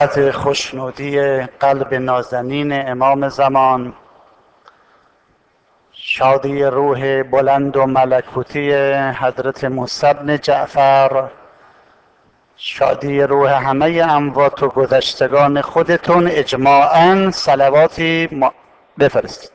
از خوشنودی قلب نازنین امام زمان، شادی روح بلند و ملکوتی حضرت موسی بن جعفر، شادی روح همه اموات و گذشتگان خودتون اجماعاً صلواتی بفرستید.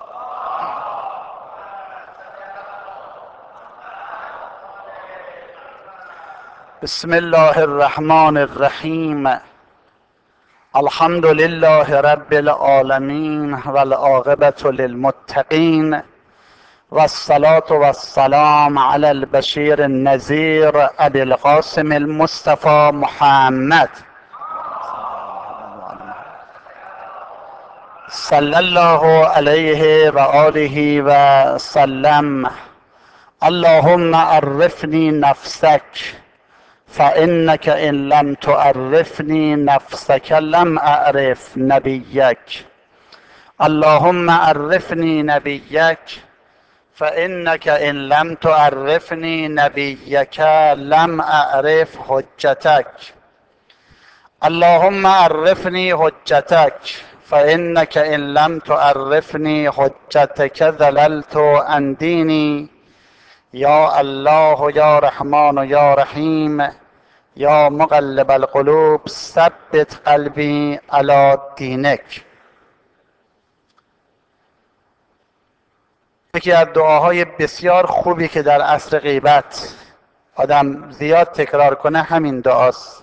بسم الله الرحمن الرحیم. الحمد لله رب العالمین والعاقبة للمتقین والصلاة والسلام علی البشیر النذیر ابی القاسم المصطفى محمد صلی الله علیه و آله و سلم. اللهم عرفنی نفسک فإنك إن لم تعرفني نفسك لم أعرف نبيك. اللهم عرفني نبيك فإنك إن لم تعرفني نبيك لم أعرف حجتك. اللهم عرفني حجتك فإنك إن لم تعرفني حجتك ضللت عن ديني. یا الله یا رحمان یا رحیم یا مقلب القلوب ثبت قلبی علی دینک. یکی از دعاهای بسیار خوبی که در عصر غیبت آدم زیاد تکرار کنه همین دعاست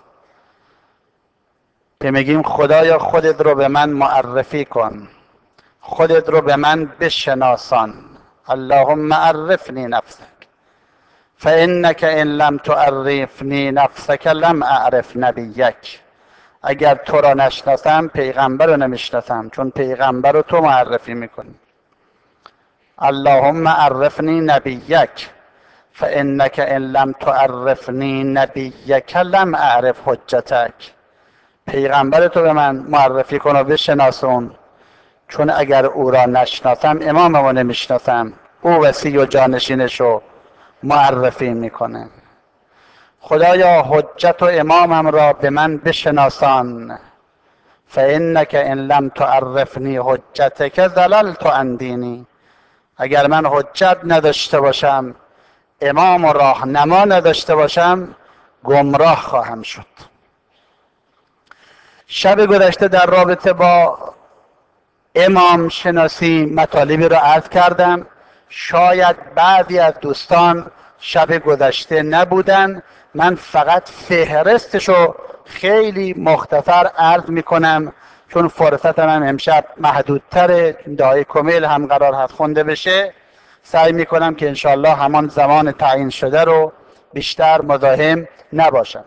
که میگیم خدایا خودت رو به من معرفی کن، خودت رو به من بشناسان. اللهم عرفنی نفسک فإنك إن لم تعرفنی نفسك لم أعرف نبیک. اگر تو را نشناسم پیغمبر رو نمیشناسم، چون پیغمبر رو تو معرفی میکنی. اللهم عرفنی نبیک فإنك إن لم تعرفنی نبیک لم أعرف حجتک. پیغمبر تو به من معرفی کن و بشناسون، چون اگر او را نشناسم اماممو نمیشناسم. او وصی و جانشینشو معرفی میکنه. خدایا حجت و امامم را به من بشناسان. فإنك إن لم تعرفنی حجتک ضللت عن دینی. اگر من حجت نداشته باشم، امام و راهنما نداشته باشم، گمراه خواهم شد. شب گذشته در رابطه با امام شناسی مطالبی رو عرض کردم. شاید بعضی از دوستان شب گذشته نبودن، من فقط فهرستشو خیلی مختصر عرض میکنم چون فرصتم هم امشب محدودتره. دعای کمیل هم قرار هست خونده بشه. سعی میکنم که انشالله همان زمان تعیین شده رو بیشتر مزاحم نباشم.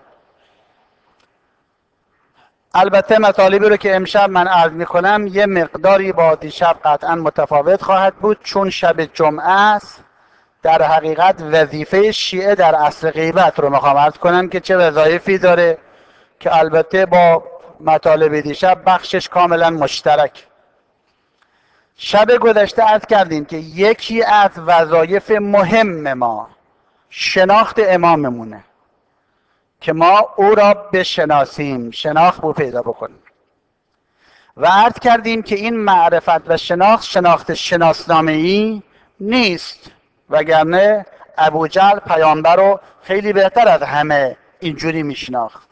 البته مطالبی رو که امشب من عرض میکنم یه مقداری با دیشب قطعا متفاوت خواهد بود، چون شب جمعه است. در حقیقت وظیفه شیعه در عصر غیبت رو میخوام عرض کنم که چه وظایفی داره، که البته با مطالب دیشب بخشش کاملا مشترک. شب گذشته عرض کردیم که یکی از وظایف مهم ما شناخت اماممونه، که ما او را بشناسیم، شناخت او پیدا بکنیم. و عرض کردیم که این معرفت و شناخت شناسنامه‌ای نیست، وگرنه ابوجهل پیامبر رو خیلی بهتر از همه اینجوری میشناخت.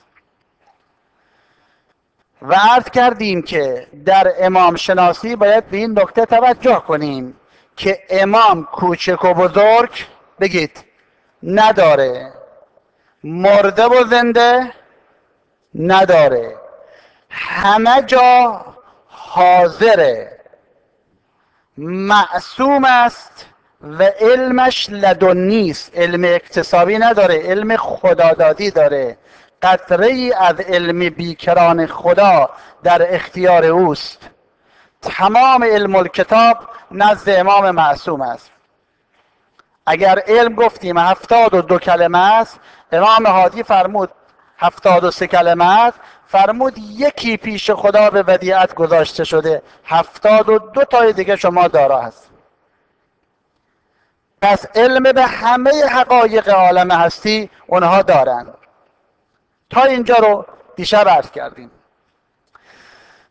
و عرض کردیم که در امام شناسی باید به این نکته توجه کنیم که امام کوچک و بزرگ بگید نداره، مرده و زنده نداره، همه جا حاضره، معصوم است و علمش لدنی است. علم اکتسابی نداره، علم خدادادی داره. قطره ای از علم بیکران خدا در اختیار اوست. تمام علم الکتاب نزد امام معصوم است. اگر علم گفتیم 72 کلمه است، امام هادی فرمود 73 کلمه است، فرمود یکی پیش خدا به ودیعت گذاشته شده، 72 تای دیگه شما دارا هست. پس علم به همه حقایق عالم هستی اونها دارن. تا اینجا رو دیشب عرض کردیم.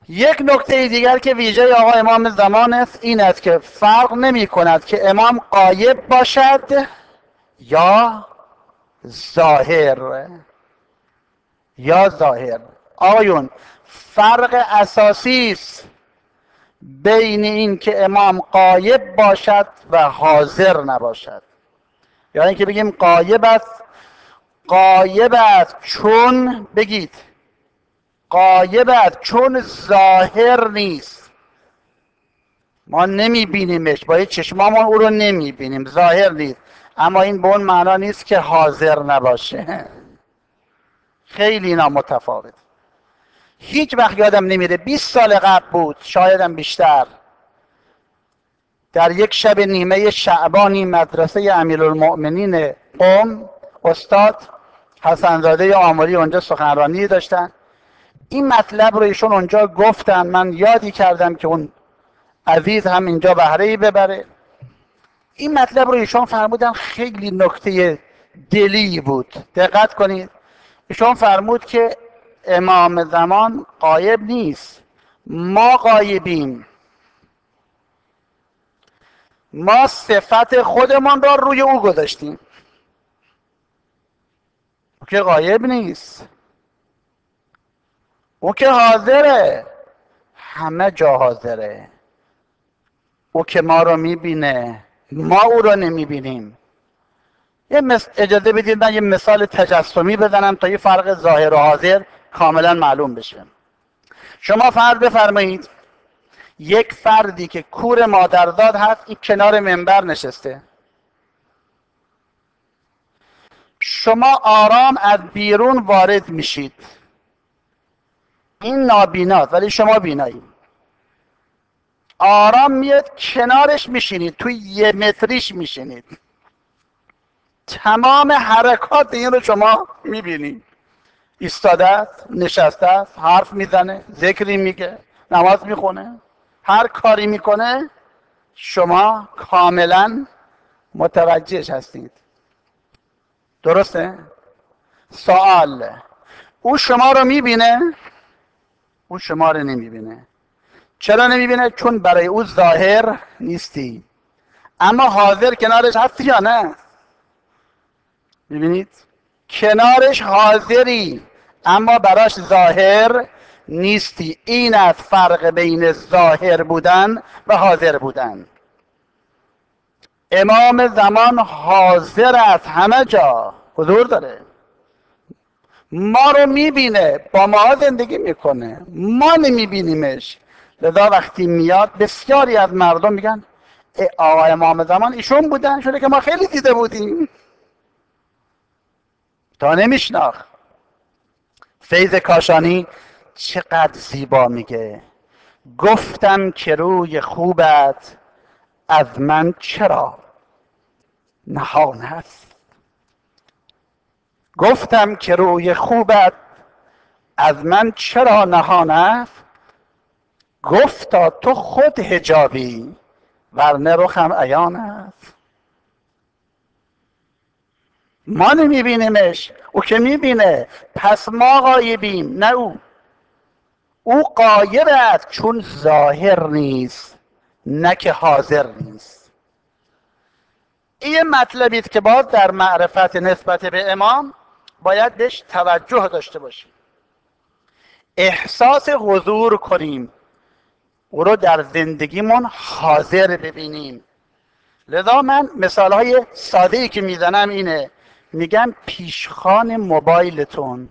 یک نکته دیگر که ویژه آقا امام زمان است این است که فرق نمی کند که امام غایب باشد یا ظاهر. یا ظاهر آقایون، فرق اساسی است بین این که امام غایب باشد و حاضر نباشد. یا اینکه بگیم غایب است، غایب است چون بگید غایب است چون ظاهر نیست، ما نمی بینیمش، با چشمامون او رو نمی بینیم، ظاهر نیست، اما این به اون معنا نیست که حاضر نباشه. خیلی اینا متفاوت. هیچ وقت یادم نمیره 20 سال قبل بود، شایدم بیشتر، در یک شب نیمه شعبانی مدرسه امیرالمؤمنین قم استاد حسنزاده آمری اونجا سخنرانی داشتن. این مطلب رو ایشون اونجا گفتن، من یادی کردم که اون عزیز هم اینجا بهره‌ای ببره. این مطلب رو ایشون فرمودن، خیلی نکته دلی بود، دقت کنید. ایشون فرمود که امام زمان غایب نیست، ما غایبیم، ما صفت خودمان را روی او گذاشتیم. او که غایب نیست، او که حاضره، همه جا حاضره. او که ما رو میبینه، ما او رو نمیبینیم. اجازه بدید من یه مثال تجسمی بزنم تا یه فرق ظاهر و حاضر کاملا معلوم بشه. شما فرض بفرمایید یک فردی که کور مادرزاد هست این کنار منبر نشسته، شما آرام از بیرون وارد میشید، این نابیناست ولی شما بینایی، آرام میاد کنارش میشینید، توی 1 متریش میشینید، تمام حرکات این رو شما میبینید، ایستاده است، نشسته است، حرف میزنه، ذکری میگه، نماز میخونه، هر کاری میکنه، شما کاملا متوجهش هستید. درسته؟ سوال، او شما رو میبینه؟ او شما رو نمیبینه. چرا نمیبینه؟ چون برای او ظاهر نیستی، اما حاضر کنارش هستی یا نه؟ میبینید؟ کنارش حاضری اما براش ظاهر نیستی. این از فرق بین ظاهر بودن و حاضر بودن. امام زمان حاضر است، همه جا حضور داره، ما رو میبینه، با ما زندگی میکنه، ما نمیبینیمش. لذا وقتی میاد بسیاری از مردم میگن آقا امام زمان ایشون بودن، شده که ما خیلی دیده بودیم تا نمیشناخت. فیض کاشانی چقدر زیبا میگه، گفتم که روی خوبت از من چرا نهان است. گفتم که روی خوبت از من چرا نهان است، گفتا تو خود حجابی ورنه رخم عیان است. ما نمیبینیمش، او که میبینه، پس ما غایبیم نه او. او غایب است چون ظاهر نیست، نه که حاضر نیست. این مطلبی است که باز در معرفت نسبت به امام باید بهش توجه داشته باشیم، احساس حضور کنیم، او رو در زندگیمون حاضر ببینیم. لذا من مثالهای ساده ای که میزنم اینه، میگم پیشخوان موبایلتون،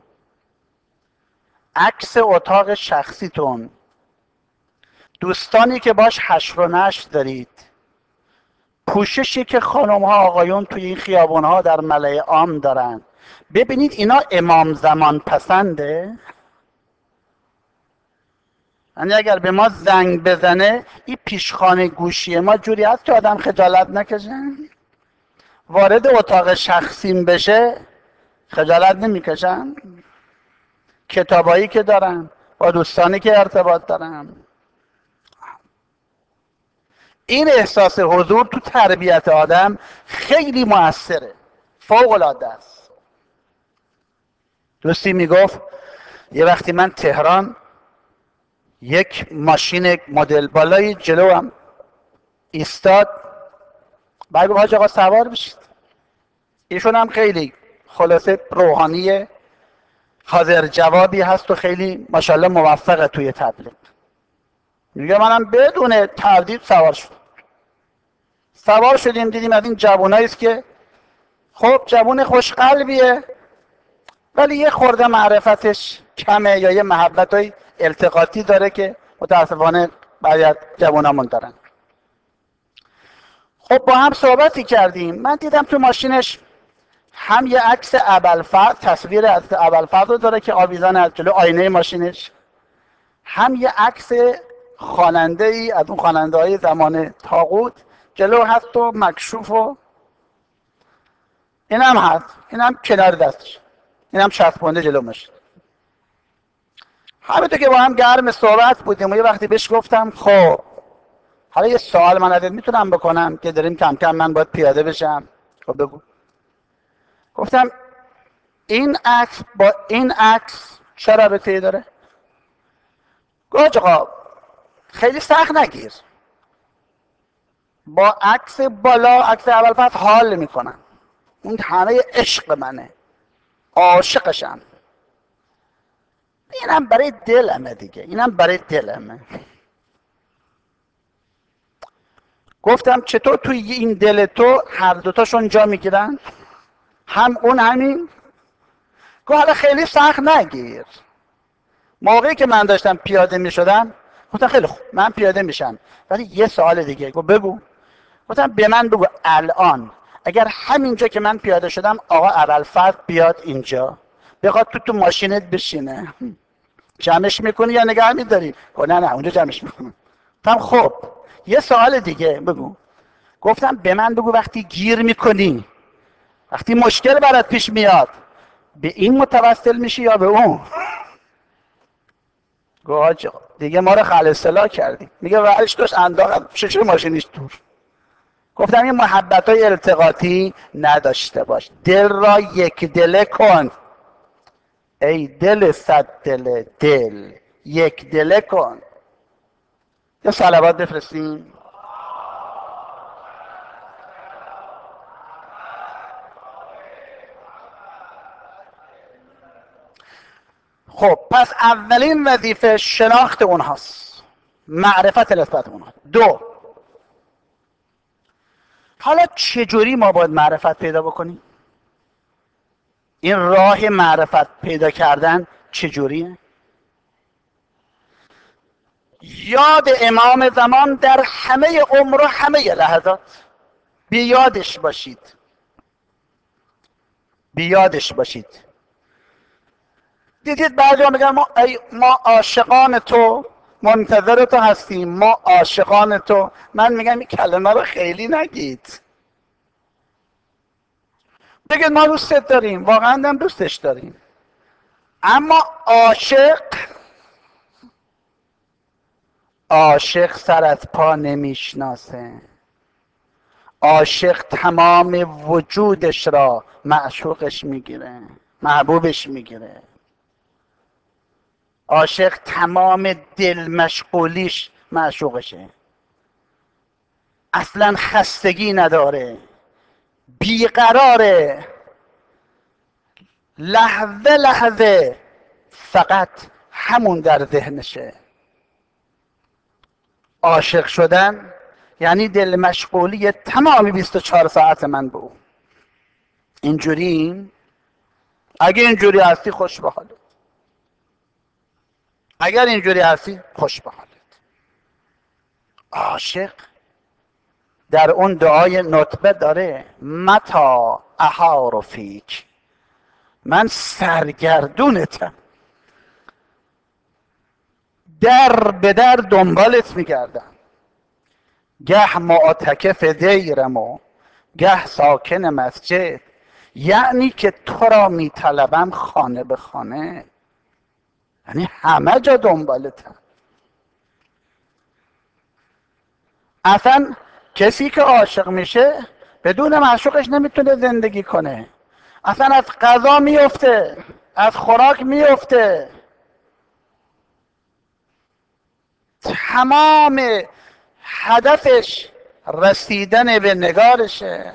عکس اتاق شخصیتون، دوستانی که باش حشر و نشر دارید، پوششی که خانم ها آقایون توی این خیابون ها در ملأ عام دارن، ببینید اینا امام زمان پسنده؟ یعنی اگر به ما زنگ بزنه این پیشخوان گوشی ما جوری هست که آدم خجالت نکشه؟ وارد اتاق شخصیم بشه خجالت نمیکشن؟ کتابایی که دارن، با دوستانی که ارتباط دارن. این احساس حضور تو تربیت آدم خیلی موثره، فوق العاده است. دوستی میگفت یه وقتی من تهران یک ماشین مدل بالایی جلو هم ایستاد. بعد گفت حاج آقا سوار بشید. ایشون هم خیلی خلاصه روحانی حاضر جوابی هست و خیلی ماشاءالله موفقه توی تبلیغ. میگه منم بدون تردید سوار شدیم دیدیم از این جوانایی است که خب جوان خوشقلبیه ولی یه خورده معرفتش کمه یا یه محبتای التقاطی داره که متاسفانه باید جوانامون دارن. خب با هم صحبتی کردیم. من دیدم تو ماشینش هم یه عکس ابوالفضل، تصویر از ابوالفضل رو داره که آویزان از جلو آینه ماشینش، هم یه عکس خواننده ای از اون خواننده های زمان طاغوت جلو هست و مکشوف و این هم هست، این هم کنار دستش، این هم چسبونده جلو ماشین. همینطور که با هم گرم صحبت بودیم و یه وقتی بهش گفتم خب حالا یه سوال من ازت میتونم بکنم که داریم کم کم من باید پیاده بشم. خب بگو. گفتم این عکس با این عکس چه رابطه‌ای داره؟ گفت آقا خیلی سخت نگیر، با عکس بالا عکس ابوالفضل حال میکنم، اون همه عشق منه، عاشقشم، اینم برای دلمه دیگه، اینم برای دلمه. گفتم چطور توی این دل تو هر دوتاشون جا میگیرن؟ هم اون همین؟ گفت حالا خیلی سخت نگیر. موقعی که من داشتم پیاده میشدم گفتم خیلی خوب من پیاده میشم ولی یه سوال دیگه. گفت بگو. گفتم به من بگو الان اگر همینجا که من پیاده شدم آقا ابوالفضل بیاد اینجا بخواد تو ماشینت بشینه، جمعش میکنی یا نگه میداری؟ گفت نه اونجا جمعش میکنم. گفتم خب یه سوال دیگه بگو. گفتم به من بگو وقتی گیر میکنی، وقتی مشکل برات پیش میاد، به این متوسل میشی یا به اون؟ گفت دیگه ما رو خل اصطلاح کردیم. میگه ورش داشت انداخت شش ماشینیش دور. گفتم این محبت های التقاطی نداشته باش، دل را یک دله کن. ای دل صد دل دل یک دله کن. یه صلوات بفرستیم. خب پس اولین وظیفه شناخت اونهاست، معرفت نسبت اونها. دو، حالا چجوری ما باید معرفت پیدا بکنیم؟ این راه معرفت پیدا کردن چجوریه؟ یاد امام زمان در همه عمر و همه لحظات. بیادش باشید، بیادش باشید. دیدید بعضی ها میگن ما عاشقان تو، منتظر تو هستیم، ما عاشقان تو. من میگم این کلمه رو خیلی نگید، بگید ما دوستت داریم، واقعا هم دوستش داریم. اما عاشق سر از پا نمیشناسه. عاشق تمام وجودش را معشوقش میگیره، محبوبش میگیره. عاشق تمام دل مشغولیش معشوقشه، اصلا خستگی نداره، بیقراره، لحظه لحظه فقط همون در ذهنشه. عاشق شدن یعنی دل مشغولی تمامی 24 ساعت من به اون. اینجوری؟ اگه اینجوری هستی خوش به حالت، اگر اینجوری هستی خوش به حالت. عاشق در اون دعای نطبه داره متا احار فیک، من سرگردونتم، در به در دنبالت میگردم، گه معتکف دیرم و گه ساکن مسجد، یعنی که تو را میطلبم خانه به خانه، یعنی همه جا دنبالتم. اصلا کسی که عاشق میشه بدون معشوقش نمیتونه زندگی کنه، اصلا از غذا میفته، از خوراک میفته. تمام هدفش رسیدن به نگارشه.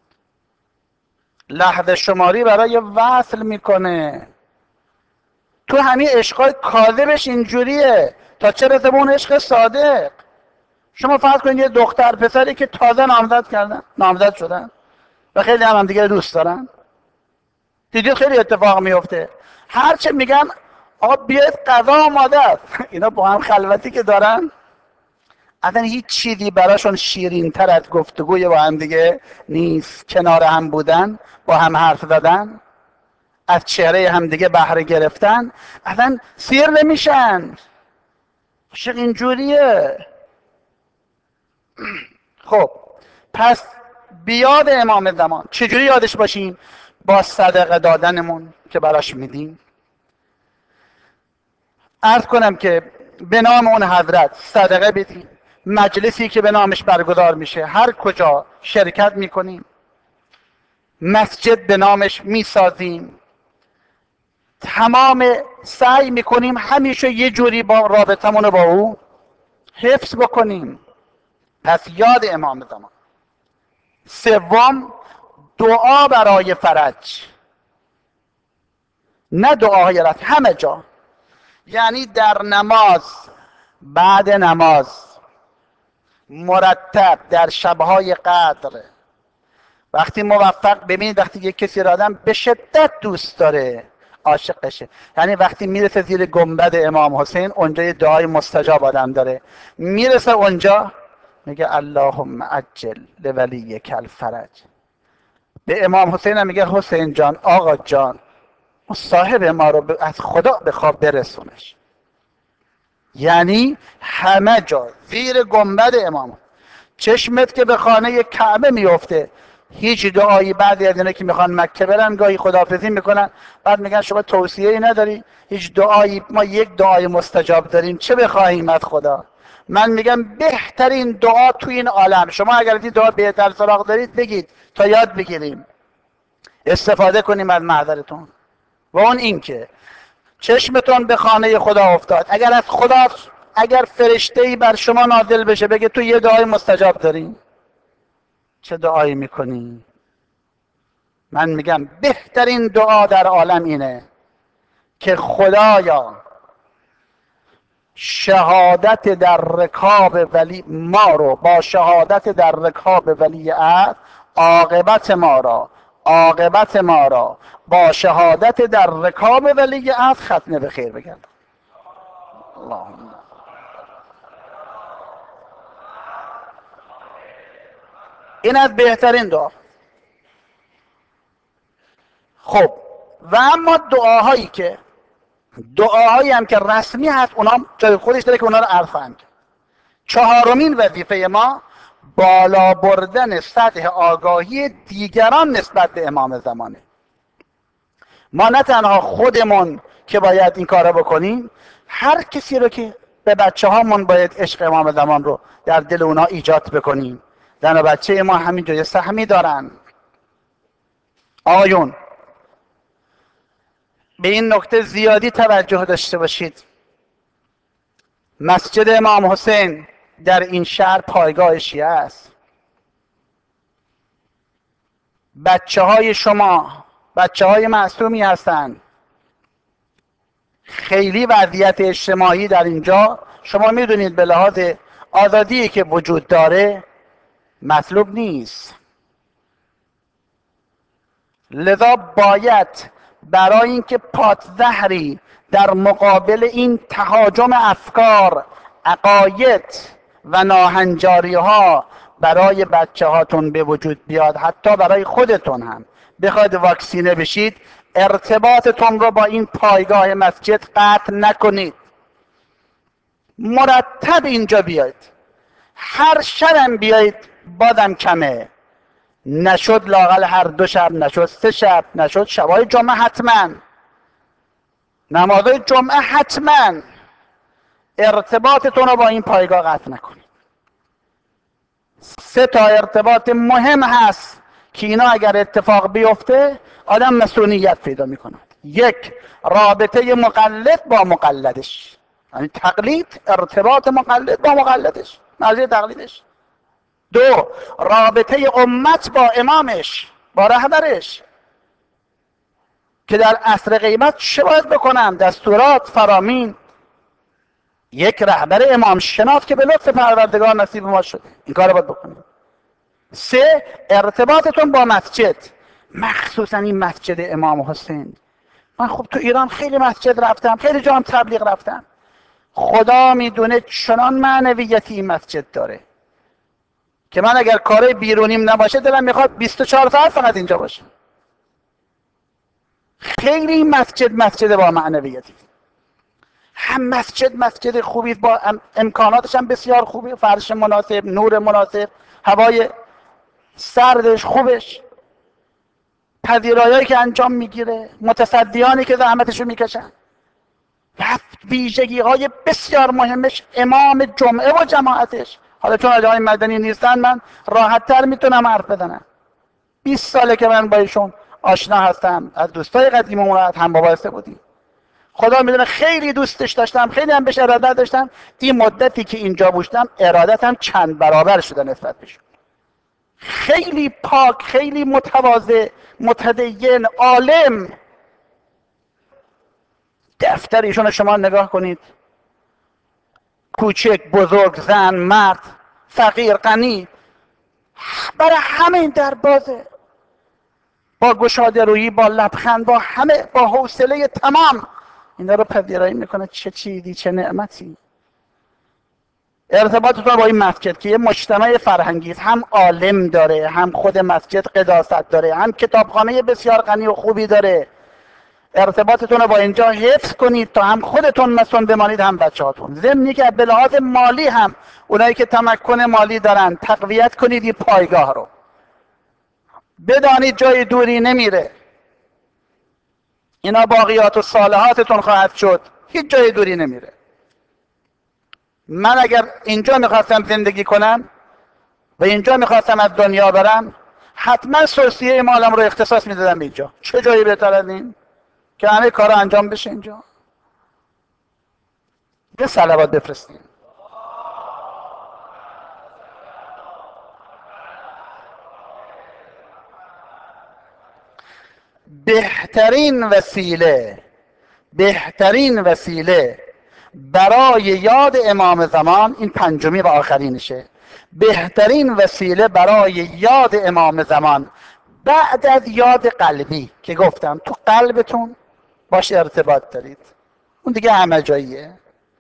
لحظه شماری برای وصل میکنه. تو همین عشقای کاذبش اینجوریه، تا چه برسه به اون عشق صادق. شما فرض کنید یه دختر پسری که تازه نامزد شدن و خیلی هم دیگه دوست دارن، دیدید خیلی اتفاق میفته. هرچه میگن آقا بیاید غذا آماده است، اینا با هم خلوتی که دارن، اصلا هیچ چیزی براشون شیرین تر از گفتگوی با هم دیگه نیست. کنار هم بودن، با هم حرف زدن، از چهره هم دیگه بهره گرفتن، اصلا سیر نمیشن. عاشق اینجوریه. خب پس بیاد امام زمان چجوری یادش باشیم؟ با صدقه دادنمون که براش میدیم. عرض کنم که به نام اون حضرت صدقه بدیم، مجلسی که به نامش برگزار میشه هر کجا شرکت میکنیم، مسجد به نامش میسازیم، تمام سعی میکنیم همیشه یه جوری با رابطمون رو با او حفظ بکنیم. پس یاد امام زمان. سوم، دعا برای فرج، نه دعاهای رفت همه جا، یعنی در نماز، بعد نماز، مرتب در شبهای قدر، وقتی موفق ببینید وقتی یک کسی را آدم به شدت دوست داره، عاشقشه، یعنی وقتی میرسه زیر گنبد امام حسین، اونجا یه دعای مستجاب آدم داره، میرسه اونجا میگه اللهم عجل لولیک الفرج. به امام حسین هم میگه حسین جان، آقا جان، صاحب ما رو از خدا بخواب برسونش. یعنی همه جا زیر گنبد امام. چشمت که به خانه کعبه میفته، هیچ دعایی، بعضی از اینا که میخوان مکه برن گاهی خداحافظی میکنن، بعد میگن شما توصیه ای نداری؟ هیچ دعایی، ما یک دعای مستجاب داریم، چه بخواهیم از خدا؟ من میگم بهترین دعا تو این عالم، شما اگر این دعا بهتر سراغ دارید بگید تا یاد بگیریم، استفاده کنیم از محضرتون. و اون این که چشمتون به خانه خدا افتاد، اگر از خدا، اگر فرشته‌ای بر شما نازل بشه بگه تو یه دعای مستجاب داریم، چه دعایی میکنی؟ من میگم بهترین دعا در عالم اینه که خدایا شهادت در رکاب ولی ما رو با شهادت در رکاب ولی عهد، عاقبت ما را با شهادت در رکاب ولی عهد ختم به خیر بگرد. اللهم. این از بهترین دعا. خب و اما دعاهایی هم که رسمی هست، اونا جای خودش داره که اونا رو عرض خواهم کرد. چهارمین وظیفه ما بالا بردن سطح آگاهی دیگران نسبت به امام زمانه. ما نه تنها خودمون که باید این کارو بکنیم، هر کسی رو که به بچه هامون باید عشق امام زمان رو در دل اونا ایجاد بکنیم. زن و بچه ما همین جای سهمی دارن. آقایون به این نکته زیادی توجه داشته باشید. مسجد امام حسین در این شهر پایگاه شیعه است. بچه های شما بچه های معصومی هستند. خیلی وضعیت اجتماعی در اینجا شما میدونید به لحاظ آزادی که وجود داره مطلوب نیست. لذا باید برای اینکه پادزهری در مقابل این تهاجم افکار، عقاید و ناهنجاری ها برای بچه هاتون به وجود بیاد، حتی برای خودتون هم بخواید واکسینه بشید، ارتباطتون رو با این پایگاه مسجد قطع نکنید. مرتب اینجا بیاید، هر شبم بیایید بازم کمه، نشد لاقل هر 2 شب، نشد 3 شب، نشد شبای جمعه حتما، نمازهای جمعه حتما ارتباطتون رو با این پایگاه قطع نکنید. 3 تا ارتباط مهم هست که اینا اگر اتفاق بیفته آدم مسئولیت پیدا میکنه. 1، رابطه مقلد با مقلدش. یعنی تقلید ارتباط مقلد با مقلدش، مرجع تقلیدش. دو، رابطه امت با امامش، با رهبرش، که در عصر غیبت چه باید بکنم؟ دستورات فرامین. یک رهبر امام شناس که به لطف پروردگار نصیب ما شده، این کار باید بکنیم. سه، ارتباطتون با مسجد، مخصوصا این مسجد امام حسین. من خب تو ایران خیلی مسجد رفتم، خیلی جام تبلیغ رفتم، خدا میدونه چنان معنویتی این مسجد داره که من اگر کار بیرونیم نباشه دلم میخواد 24 ساعت فقط اینجا باشه. خیلی این مسجد با معنویتی، هم مسجد خوبی، با امکاناتش هم بسیار خوبی، فرش مناسب، نور مناسب، هوای سردش خوبش، پذیرایی‌هایی که انجام میگیره، متصدیانی که زحمتشو میکشن، و ویژگی‌های بسیار مهمش امام جمعه و جماعتش. حالا چون آقای مدنی نیستن من راحت‌تر میتونم حرف بزنم. 20 ساله که من با ایشون آشنا هستم، از دوستای قدیممون هم وابسته بودیم. خدا میدونه خیلی دوستش داشتم، خیلی هم بهش ارادت داشتم. این مدتی که اینجا بودم ارادتم چند برابر شده نسبت بهش. خیلی پاک، خیلی متواضع، متدین، عالم. دفتر ایشون شما نگاه کنید، کوچک، بزرگ، زن، مرد، فقیر، غنی، برای همه این در بازه، با گشاده رویی، با لبخند، با همه، با حوصله تمام اینا رو پذیرایی میکنه. چه چیزی، چه نعمتی. ارتباطتون با این مسجد که یه مجتمع فرهنگی است، هم عالم داره، هم خود مسجد قداست داره، هم کتابخانه بسیار غنی و خوبی داره. ارتباطتون رو با اینجا حفظ کنید تا هم خودتون مسئول بمانید، هم بچه‌هاتون. ضمنی که به لحاظ مالی هم اونایی که تمکن مالی دارن تقویت کنید این پایگاه رو. بدانید جای دوری نمیره، اینا باقیات و صالحاتتون خواهد شد، هیچ جای دوری نمیره. من اگر اینجا میخواستم زندگی کنم و اینجا میخواستم از دنیا برم، حتما سلسیه مالم رو اختصاص میدادم اینجا. چه جایی بهتر از این که همه کار انجام بشه اینجا؟ یه صلوات بفرستیم. بهترین وسیله برای یاد امام زمان، این پنجمی و آخرینشه، بهترین وسیله برای یاد امام زمان بعد از یاد قلبی که گفتم تو قلبتون باش ارتباط دارید، اون دیگه همه جاییه.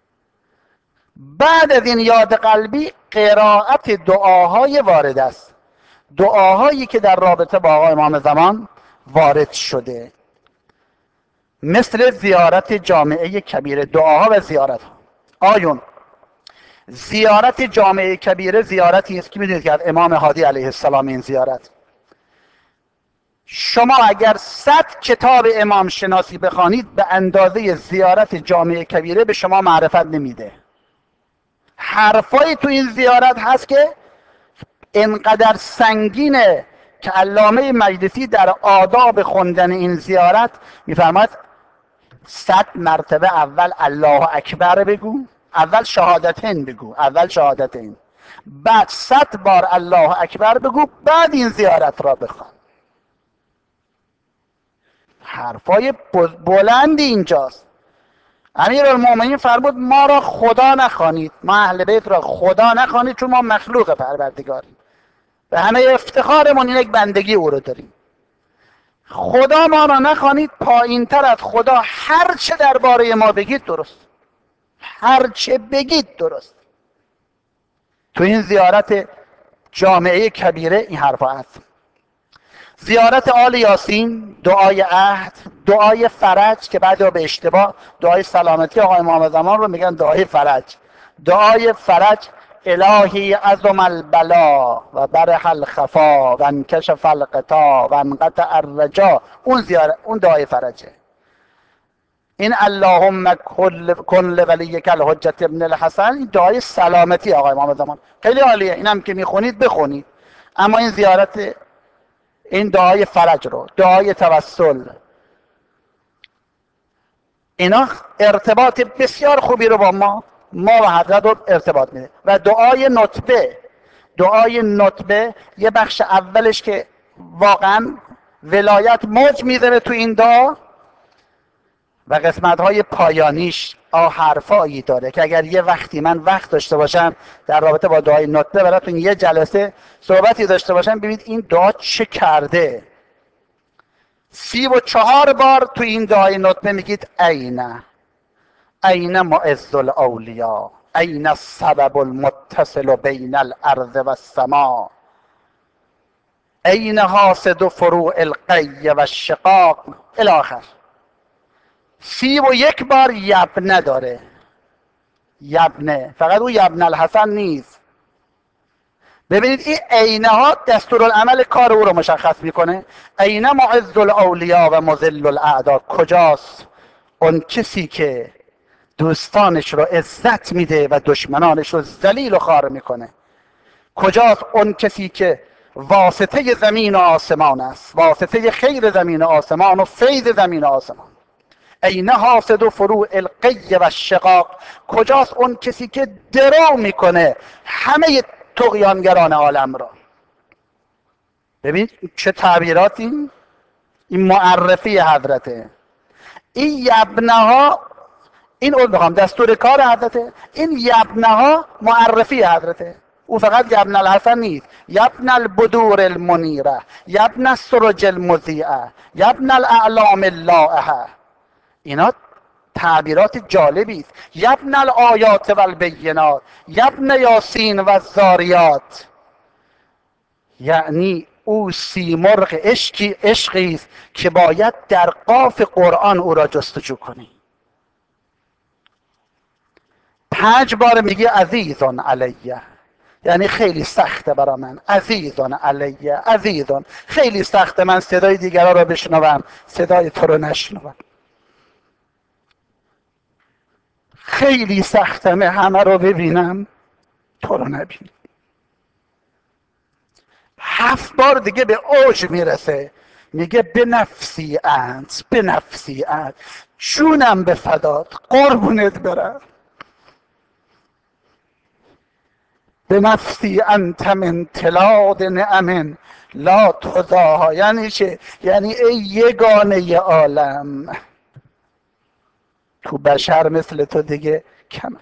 بعد از این یاد قلبی قرائت دعاهای وارد است، دعاهایی که در رابطه با آقا امام زمان وارد شده، مثل زیارت جامعه کبیره، دعاها و زیارت ها. آیون زیارت جامعه کبیره زیارتی است که میدونید که از امام هادی علیه السلام این زیارت. شما اگر 100 کتاب امام شناسی بخوانید به اندازه زیارت جامعه کبیره به شما معرفت نمیده. حرفای تو این زیارت هست که انقدر سنگینه که علامه مجلسی در آداب خوندن این زیارت میفرماید 100 مرتبه اول الله اکبر بگو، اول شهادتین بگو، اول شهادتین، بعد 100 بار الله اکبر بگو، بعد این زیارت را بخوان. حرفای بلندی اینجاست. امیرالمومنین فرمود ما را خدا نخوانید، ما اهل بیت را خدا نخوانید، چون ما مخلوق پروردگاریم و همه افتخارمون اینه که بندگی او رو داریم. خدا ما را نخوانید، پایین تر از خدا هر چه درباره ما بگید درست، هر چه بگید درست. تو این زیارت جامعه کبیره این حرفا هست. زیارت آل یاسین، دعای عهد، دعای فرج که بعد به اشتباه دعای سلامتی آقای امام زمان رو میگن دعای فرج. دعای فرج الهی عظم البلا و برح الخفا و انکشف الغطا و انقطع الرجا، اون دعای فرجه. این اللهم کن لولیک الحجة ابن الحسن، این دعای سلامتی آقای امام زمان خیلی عالیه، اینم که میخونید بخونید. اما این زیارت، این دعای فرج رو، دعای توسل، اینا ارتباط بسیار خوبی رو با ما و حضرت رو ارتباط میده. و دعای نطبه یه بخش اولش که واقعا ولایت موج میزنه تو این دعا، و قسمت های پایانیش حرفایی داره که اگر یه وقتی من وقت داشته باشم در رابطه با دعای نطبه براتون یه جلسه صحبتی داشته باشم، ببینید این دعا چه کرده. 34 بار تو این دعای نطبه میگید این معز الاولیا، این السبب المتصل بین الارض و السماء، این حاسد فروع القی و الشقاق الی آخر. 31 بار یبنه داره. یبنه، فقط او یبنه الحسن نیست. ببینید این عینه ها دستورالعمل کار او رو مشخص میکنه. عین معز الاولیا و مذل الاعدا، کجاست اون کسی که دوستانش رو عزت میده و دشمنانش رو ذلیل و خوار میکنه؟ کجاست اون کسی که واسطه زمین و آسمان است، واسطه خیر زمین و آسمان و فیض زمین و آسمان؟ عین حاسد و فروع القی و الشقاق، کجاست اون کسی که درو میکنه همه طغیانگران عالم را؟ ببینید چه تعبیراتی. این معرفی حضرته. این یبنه ها، این اون بخوام دستور کار حضرته. این یبنه ها معرفی حضرته. او فقط یبن الحسن نیست، یبن البدور المنیره، یبن السرج المضیئه، یبن الاعلام اللائحه. اینا تعبیرات جالبی است. یبن الآیات و البینات، یبن یاسین و الذاریات. یعنی او سیمرغ عشقی است که باید در قاف قرآن او را جستجو کنی. 5 بار میگی عزیزون علیه، یعنی خیلی سخته برا من. عزیزون علیه، عزیزون خیلی سخته من صدای دیگران را بشنوم، صدای تو رو نشنوم. خیلی سخته من همه رو ببینم، تو رو نبینم. 7 بار دیگه به اوج میرسه، میگه به نفسی انت، به نفسی انت، جونم به فدات، قربونت برم. به نفسی انت من تلاد نعم لا تضاها. یعنی چه؟ یعنی ای یگانه عالم، تو بشر مثل تو دیگه کمه.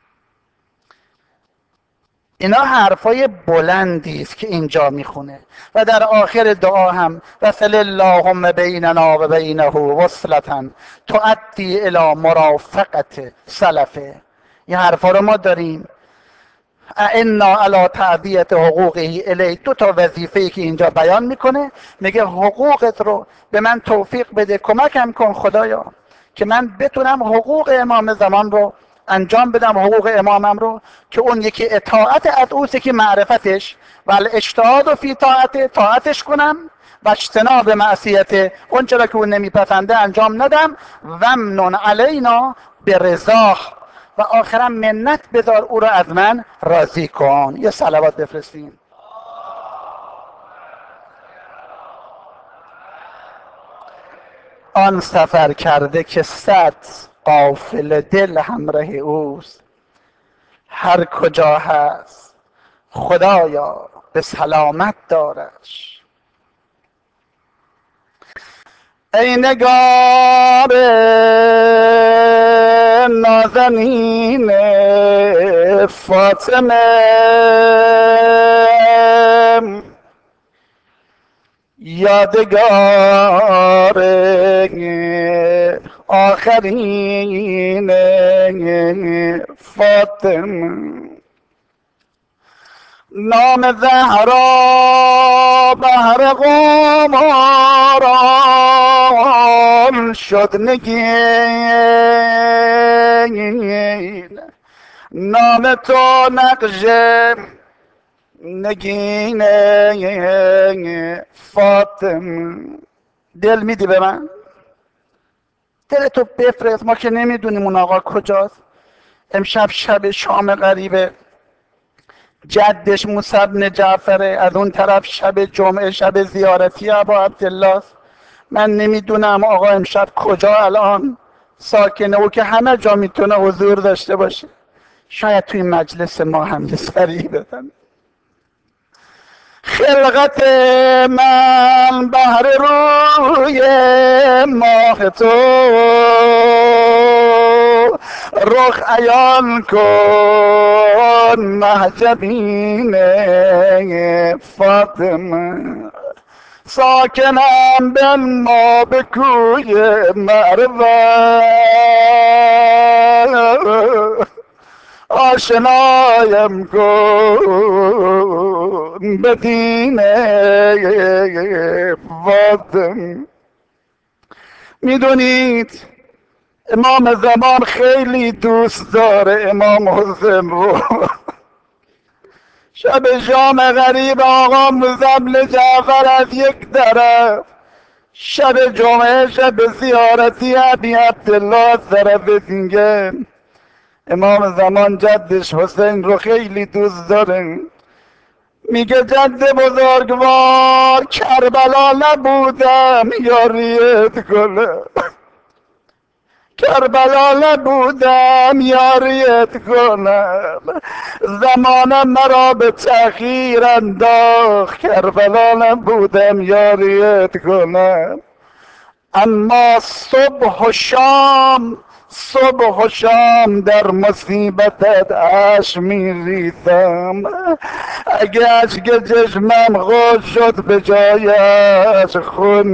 اینا حرفای بلندی است که اینجا میخونه. و در آخر دعا هم وصل اللهم بیننا و بینه وصلتا تؤدی الی مرافقت سلفه. این حرفا رو ما داریم. انا علی تعدیت حقوقه الی. 2 تا وظیفه‌ای که اینجا بیان میکنه، میگه حقوقت رو به من توفیق بده، کمکم کن خدایا که من بتونم حقوق امام زمان رو انجام بدم، حقوق امامم رو، که اون یکی اطاعت از اوست که معرفتش، و الاجتهاد فی طاعتش کنم، و اجتناب معصیت اون چرا که اون نمیپسنده انجام ندم، و من علینا به رضاه، و آخرم منت بذار او را از من راضی کن. یه صلوات بفرستیم. آن سفر کرده که 100 قافله دل همراه اوست، هر کجا هست خدایا به سلامت دارش. ای نگار نازنین فاطمه، یادگار آخرین فاطمه، نام زهرا بهر قماران شد نگین، نام تو نقش نگین فاطمه. دل میدی به من؟ دلتو بفرست، ما که نمیدونیم اون آقا کجاست. امشب شب شام غریبه، جدش موسی بن جعفره، از اون طرف شب جمعه، شب زیارتی ابا عبدالله. من نمیدونم آقا امشب کجا الان ساکنه او که همه جا میتونه حضور داشته باشه. شاید توی مجلس ما هم یه سریع بفهم. خلقت من بهر روی ماه تو، رخ عیان کن محجبین فاطمه. ساکنم بنما به کوی مروت، آشنایم کن به دین فاطمه. میدونید امام زمان خیلی دوست داره امام حسین رو. شب شام غریب آقا مزمل جعفر از یک طرف، شب جمعه شب زیارتی ابی عبدالله از طرف دیگه. امام زمان جدش حسین رو خیلی دوست داره. میگه جد بزرگوار کربلا نبودم یاریت کنم، کربلا نبودم یاریت کنم، زمانم مرا به تأخیر انداخت، کربلا نبودم یاریت کنم. اما صبح و شام، صبح و شام در مصیبتت اشک میریزم، اگه اشک چشمم خوش شد به جایش خون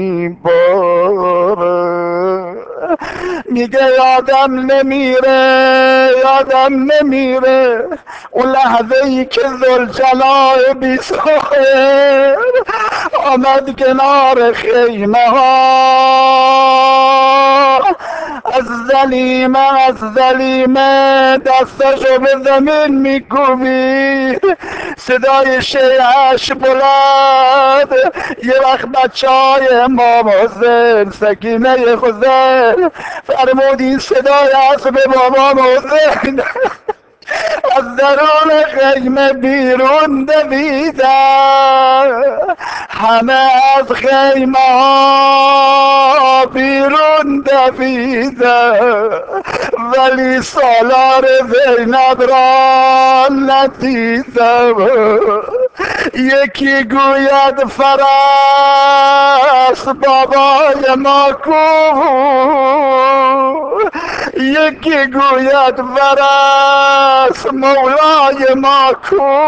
میباره. میگه یادم نمیره، یادم نمیره اون لحظه ای که ذوالجلال بی سخن آمد کنار خیمه ها، از ظلیمه، از ظلیمه دستشو به زمین میکوبید، صدای شیعش بلند. یه وقت بچه های امام حسین سکینه حسین فرمود این صدای اسب بابام حسین از درون خیمه بیرون دویدن، همه از خیمه ها بیرون دویدن، ولی سالار زینب را ندیدم. یکی گوید فرس بابای ما کو، یکی گوید فرس مولای ما کو.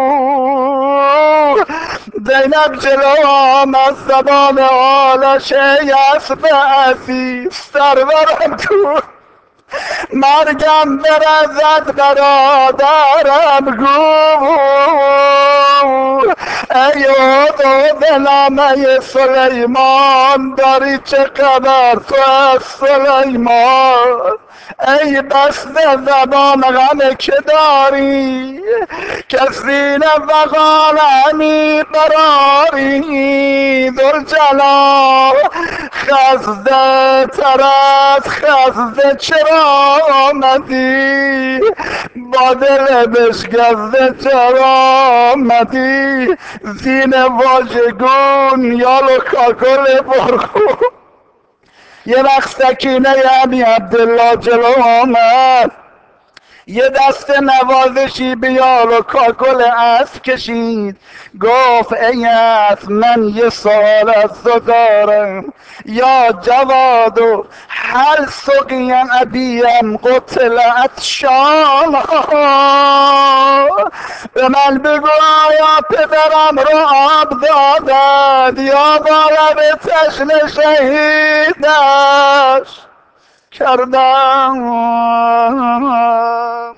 زینب جلو آمد زبان آلش ای اسب عزیز سرورم کو، مرگم برزد برادرم گو. ای عضو نامه سلیمان داری چه خبر تو از سلیمان؟ ای بسته زبان غم که داری کسی نفقان همی براری. ذوالجلال خزده تر از خزده چرا آمدی، با دل بشکسته چرا آمدی، زین واژگون یال و کاکل برخون. یه وقت سکینه ابی عبدالله جلو آمد، یه دست نوازشی بیال و کاکل اسب کشید، گفت ای اسب من یه سوال از تو دارم، یا جواد و هل سقیم ابیم قتل عطشان، به من بگو آیا پدرم رو آب دادند یا با لب تشنه شهیدش کردم.